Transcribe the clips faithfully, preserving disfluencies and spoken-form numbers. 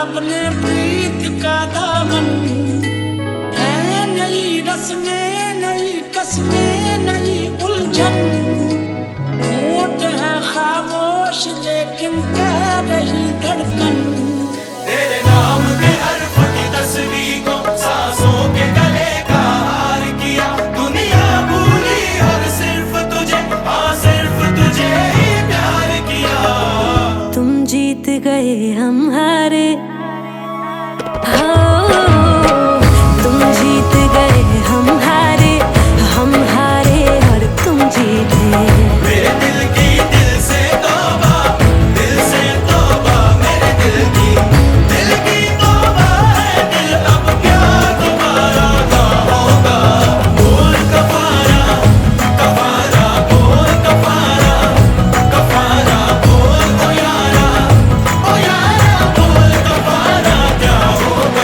अपने प्रीत का दामन है, नई रस्में नई कस्में नई उलझन। होंठ है खामोश लेकिन कह रही धड़कन। तेरे नाम के हर फटी तस्वीर को सांसों के गले का हार किया। दुनिया भूली और सिर्फ तुझे, हाँ सिर्फ तुझे ही प्यार किया। तुम जीत गए हम हारे, तुम जीत गए हम हारे, हम हारे और तुम जीते। मेरे दिल की दिल से तौबा, दिल से तौबा, मेरे दिल की दिल की तौबा है। दिल अब क्या दोबारा ना होगा। बोल कफारा कफारा, बोल कफारा कफारा, बोल ओ यारा ओ यारा, बोल कफारा क्या होगा।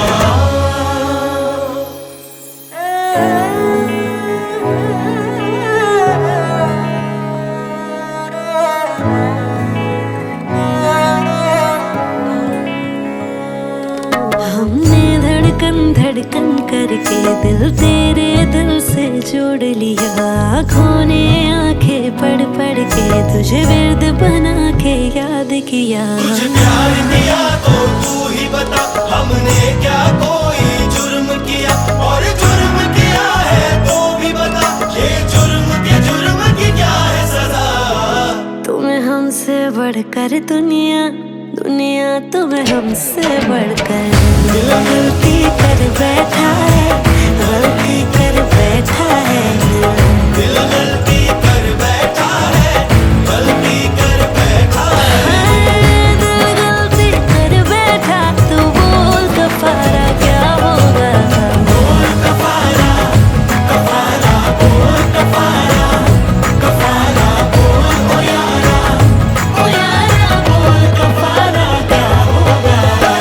हमने धड़कन धड़कन करके दिल तेरे दिल से जोड़ लिया। आँखों ने आंखें पढ़ पढ़ के तुझे विर्द बना के याद किया। तुझे प्यार किया तो तू ही बता, हमने क्या कोई जुर्म किया। और जुर्म किया है तो भी बता, ये जुर्म के जुर्म की क्या है सजा। तुम्हें हमसे बढ़कर दुनिया, दुनिया तुम्हें हमसे बढ़कर। दिल गलती कर बैठा है, गलती कर बैठा है। दिल गलती कर बैठा है, गलती कर बैठा है। दिल गलती कर बैठा, तू बोल कफारा क्या होगा। बोल कफारा कफारा, बोल कफारा कफारा, बोल ओ यारा ओ यारा, बोल कफारा क्या होगा।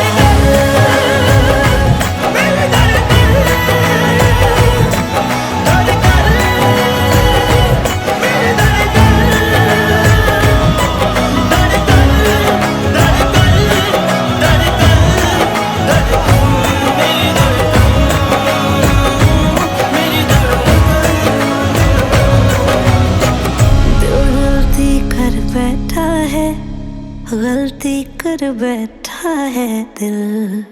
मेरे धड़कन धड़कन, मेरे धड़कन धड़कन धड़कन धड़कन धड़कन, मेरी धड़कन मेरी धड़कन। दिल गलती कर बैठा है, गलती कर बैठा है दिल।